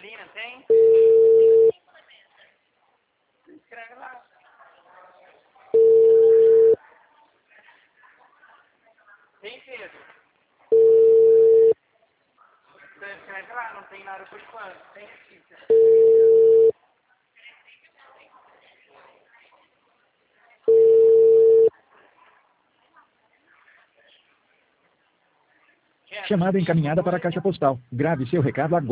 Teresina, tem? Escreve lá. Tem, Pedro? Você escreve lá, não tem nada por enquanto. Tem notícia. Chamada encaminhada para a caixa postal. Grave seu recado agora.